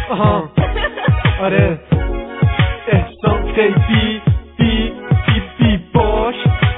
آره احسان خیلی بی باش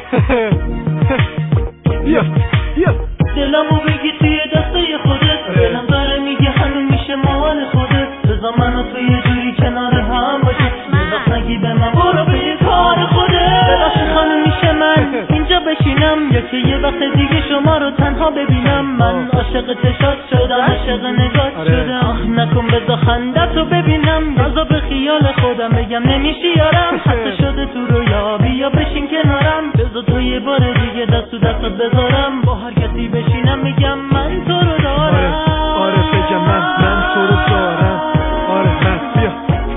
بیا دلمو بگی توی دسته خودت، دلم داره میگه همین میشه مال خودت. بذار من و تو یه جوری کنار هم باشیم، وقت نگی به من برو به کار خودت. ببخشی خانم میشه من اینجا بشینم یا که یه وقت دیگه شما رو تنها ببینم؟ من عاشق چشات شدم، عاشق نگات شدم. آخ نکن بذار خندتو ببینم، بذار به خیال خودم بگم نمیشی یارم. حتی شده تو رویا بیا بشین کنارم، بذار تو یه بار دیگه دست تو دستت بذارم. با هر کسی بشینم میگم من تو رو دارم. آره بگم من تو رو دارم. آره من بیا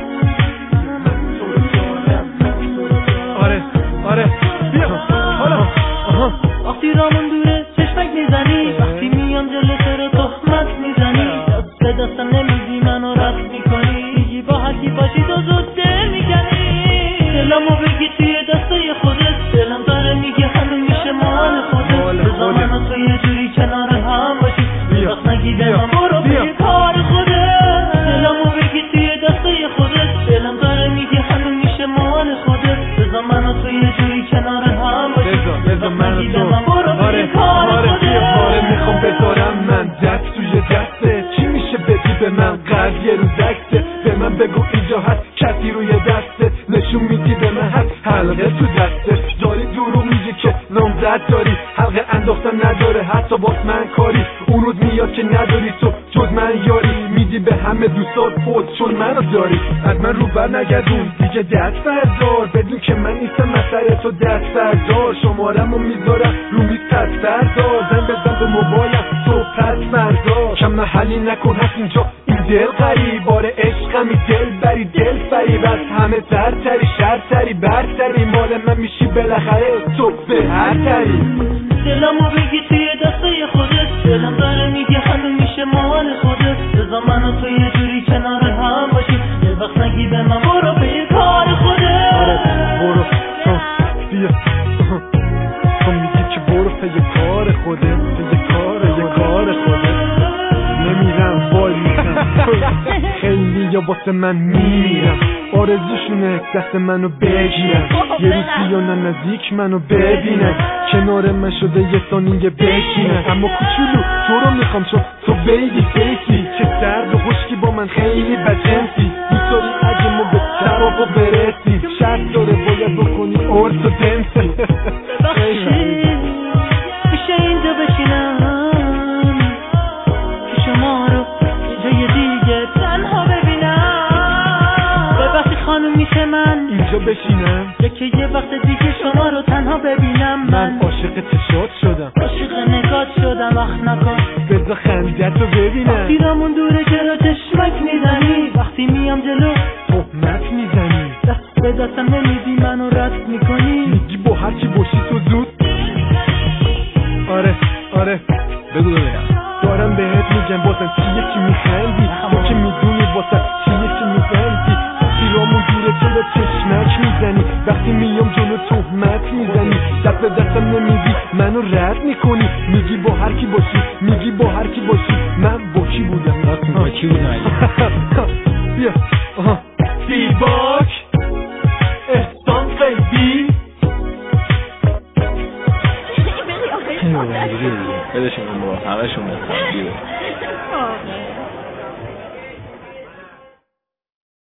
آره بیا حالا وقتی رامون دوره چشمک میزنی، وقتی میام جلو تو رو تهمت میزنی، دست به دستم نمیدی منو رد میکنی، میگی با هرکی باشی تو زود دل میکنی. دلمو بگی توی دسته خودت، دلم داره میگه همه میشه مال خودت. بذار من و تو یه جوری کنار هم باشی، وقت نگی به من برو به کار خودت. دلمو بگی توی دسته خودت، دلم داره میگه همه میشه مال خودت. بذار من و تو یه جوری کنار هم باشی، بذار من و تو. آره میخوام بذارم من دست توی دسته، چی میشه بدی به من قرد یه روزکته؟ به من بگو اینجا هست کسی روی دسته، نشون میدی به من هست حلقه تو دسته. داری دروغ میگی که نامزد داری، حلقه انداختن نداره حتی باز من کاری. اون روز میاد که نداری تو جز من یاری، میدی به همه دوستات فوت چون منو داری. از من رو بر نگردون دیگه دست بردار، بدون که من نیستم مسئله تو دست بردار. شمارمو میذارم رو میز پس بردار، زن بزن به موبایلم تو پس بردار. کم محلی نکن هست اینجا این دل غریب، باره عشقمی دل بری از همه سرتری شرطری برتری، مال من میشی بالاخره تو به هر تری. دلمو بگی توی دسته خودت، دلم داره میگه همه میشه مال خودت. بذار من و تو یه جوری کنار هم باشیم، یه وقت نگی به من برو به کار خودت. آره برو تو بیا تو میگی که برو پی کار خودت، پی کار خودت. نمیرم وای میرم خیلی یا واسه من میمیرم، آرزوشونه دست منو بگیرن، یه روز بیانن نزدیک منو ببینن، کنار من شده یه ثانیه بشینن. اما کوچولو تو رو میخوام چون تو بیبی فیسی، که سرد و خشکی با من خیلی بدجنسی. دوست داری اگه ما به توافق برسیم، شرط داره باید بکنی ارتودنسی. ببخشید میشه اینجا بشینم که شما رو جای دیگه تنها ببینم؟ ببخشید خانم میشه من اینجا بشینم یا که یه وقت دیگه شما رو تنها ببینم؟ من عاشق چشات شدم، عاشق نگات شدم. اخ نکن بذار خندتو ببینم. وقتی رامون دوره چرا چشمک میزنی، وقتی میام جلو تهمت میزنی، دست به دستم نمیدی منو رد میکنی، میگی با هر چی باشی تو زود. آره بگو ببینم. دارم بهت میگم بازم چیه که میخندی، تو که میدونی واسه چیه که میخندی. وقتی رامون دوره چرا چشمک میزنی، وقتی میام جلو تهمت میزنی، دست به دستم نمیدی منو رد میکنی، میگی با هر کی باشی، من با کی بودم؟ راست میگی با کی بودم؟ بیا